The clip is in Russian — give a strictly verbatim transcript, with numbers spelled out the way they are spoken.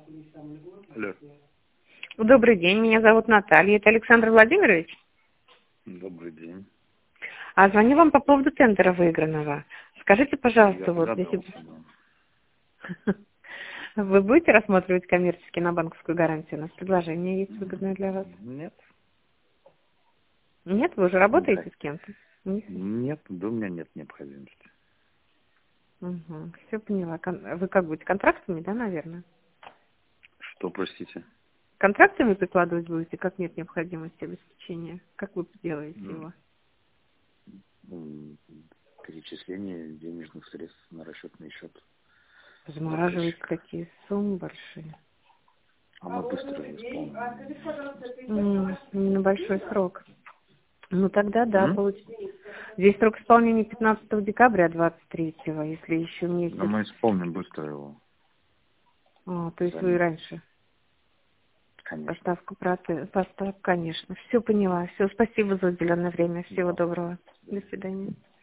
Алло. Добрый день, меня зовут Наталья. Это Александр Владимирович? Добрый день. А звоню вам по поводу тендера выигранного. Скажите, пожалуйста, Я вот если догадался, да. вы будете рассматривать коммерчески на банковскую гарантию? У нас предложение есть выгодное для вас. Нет. Нет, вы уже Не работаете хочу. с кем-то? Нет. Нет, да у меня нет необходимости. Угу. Все поняла. Кон- Вы как будете? Контрактами, да, наверное? Что, простите? Контрактами прикладывать будете, как нет необходимости обеспечения? Как вы делаете М, его? м, Перечисление денежных средств на расчетный счет Замораживаете заказчика. такие суммы большие. А мы быстро же исполним. М, Не на большой срок. Ну тогда да, М? получится. Здесь срок исполнения пятнадцатого декабря двадцать третьего, если еще Да месяц. мы исполним быстро его. А, то есть вы и Сами. раньше. Конечно. Поставку процесс, поставку, конечно. Все поняла. Все, спасибо за уделенное время. Всего Да. доброго. До свидания.